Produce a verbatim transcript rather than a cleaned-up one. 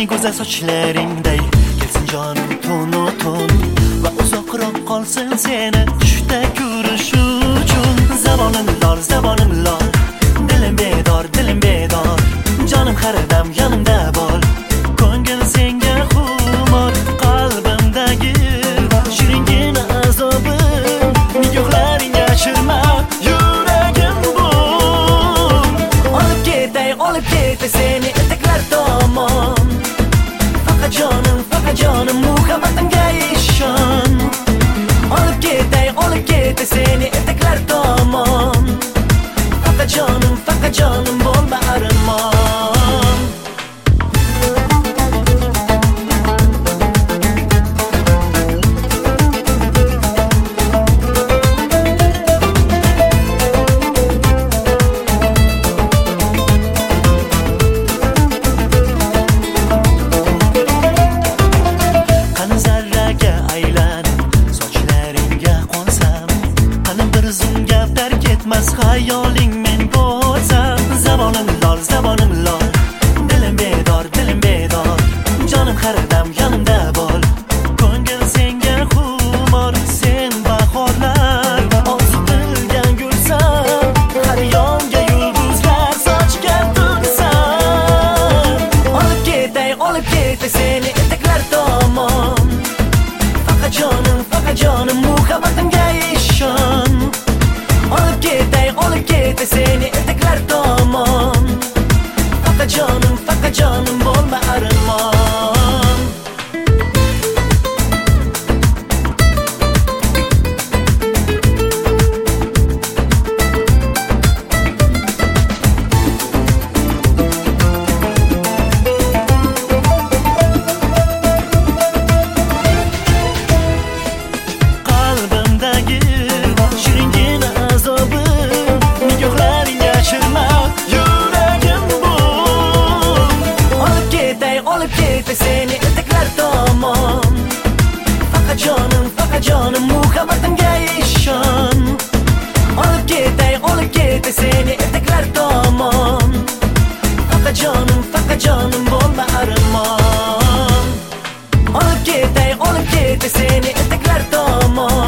go'zal sochlaringday kelsin jonim tun-tun va uzoqroq qolsin seni tushda ko'rish uchun. Zabonim lol, zabonim lol, dilim bedor, dilim bedor, jonim har dam yonimda bo'l. Ko'ngil senga xumor, qalbimdagi shiringina azobim, nigohlaring yashirma yuragim bu. Olib ketay, olib ketay seni etaklar tomon. Faqat jonim, faqat jonim muhabbatimga ishon. Olib ketay, olib ketay seni etaklar tomon. Faqat jonim, faqat jonim bo'lma armon. Qani zarraga aylanib sochlaringga qonsam, qani bir zum gaplar ketmas xayoling men bo'lsam. Zabonim lol, zabonim lol, dilim bedor, dilim bedor, jonim har dam yonimda bo'l. Ko'ngil senga xumor, sen bahorlar, ozitilgan gulsan, har yonga yulduzlar sochgan tunsan. Olib ketay, olib ketay seni etaklar tomon. Faqat jonim, faqat jonim muhabbatimga ishon. Olib ketay, olib ketay seni etaklar tomon. Faqat jonim, faqat jonim bo'lma armon. Qalbimdagi shiringina azobim, nigohlaring yashirma yuragim bu. Olib ketay, olib ketay seni etaklar tomon. Faqat jonim, faqat jonim muhabbatimga ishon. Olib ketay, olib ketay seni etaklar tomon. Faqat jonim, faqat jonim bo'lma armon. Olib ketay, olib ketay seni etaklar tomon.